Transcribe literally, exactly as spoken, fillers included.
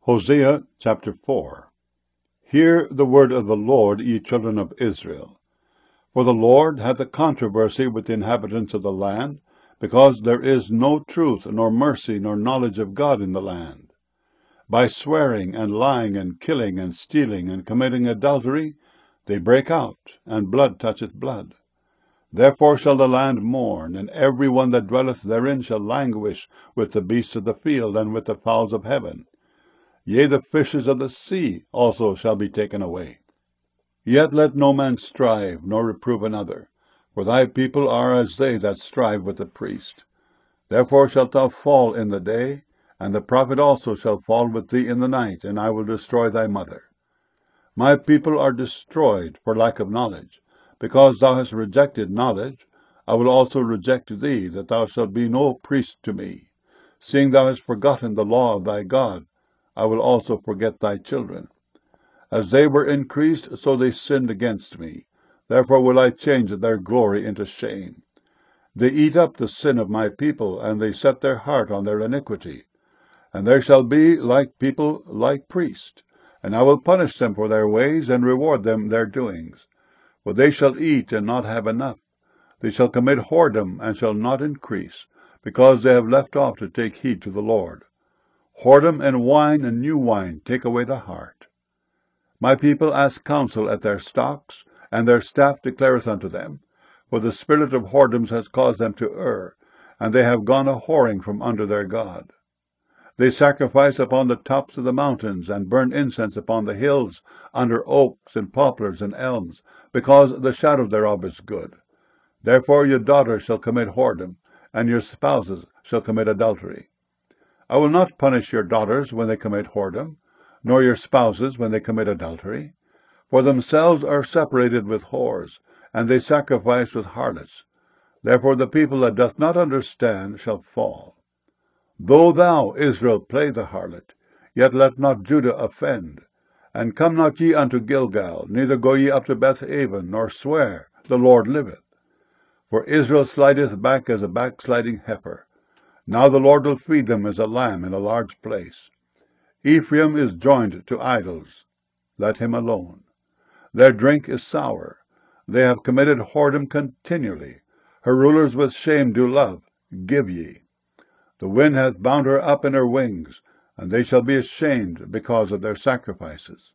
Hosea chapter four. Hear the word of the Lord, ye children of Israel. For the Lord hath a controversy with the inhabitants of the land, because there is no truth, nor mercy, nor knowledge of God in the land. By swearing, and lying, and killing, and stealing, and committing adultery, they break out, and blood toucheth blood. Therefore shall the land mourn, and every one that dwelleth therein shall languish with the beasts of the field, and with the fowls of heaven. Yea, the fishes of the sea also shall be taken away. Yet let no man strive, nor reprove another, for thy people are as they that strive with the priest. Therefore shalt thou fall in the day, and the prophet also shall fall with thee in the night, and I will destroy thy mother. My people are destroyed for lack of knowledge. Because thou hast rejected knowledge, I will also reject thee, that thou shalt be no priest to me. Seeing thou hast forgotten the law of thy God, I will also forget thy children. As they were increased, so they sinned against me. Therefore will I change their glory into shame. They eat up the sin of my people, and they set their heart on their iniquity. And there shall be like people, like priests. And I will punish them for their ways, and reward them their doings. For they shall eat, and not have enough. They shall commit whoredom, and shall not increase, because they have left off to take heed to the Lord. Whoredom and wine and new wine take away the heart. My people ask counsel at their stocks, and their staff declareth unto them. For the spirit of whoredoms has caused them to err, and they have gone a whoring from under their God. They sacrifice upon the tops of the mountains, and burn incense upon the hills, under oaks and poplars and elms, because the shadow thereof is good. Therefore your daughters shall commit whoredom, and your spouses shall commit adultery. I will not punish your daughters when they commit whoredom, nor your spouses when they commit adultery. For themselves are separated with whores, and they sacrifice with harlots. Therefore the people that doth not understand shall fall. Though thou, Israel, play the harlot, yet let not Judah offend. And come not ye unto Gilgal, neither go ye up to Bethaven, nor swear, the Lord liveth. For Israel slideth back as a backsliding heifer. Now the Lord will feed them as a lamb in a large place. Ephraim is joined to idols. Let him alone. Their drink is sour. They have committed whoredom continually. Her rulers with shame do love. Give ye. The wind hath bound her up in her wings, and they shall be ashamed because of their sacrifices.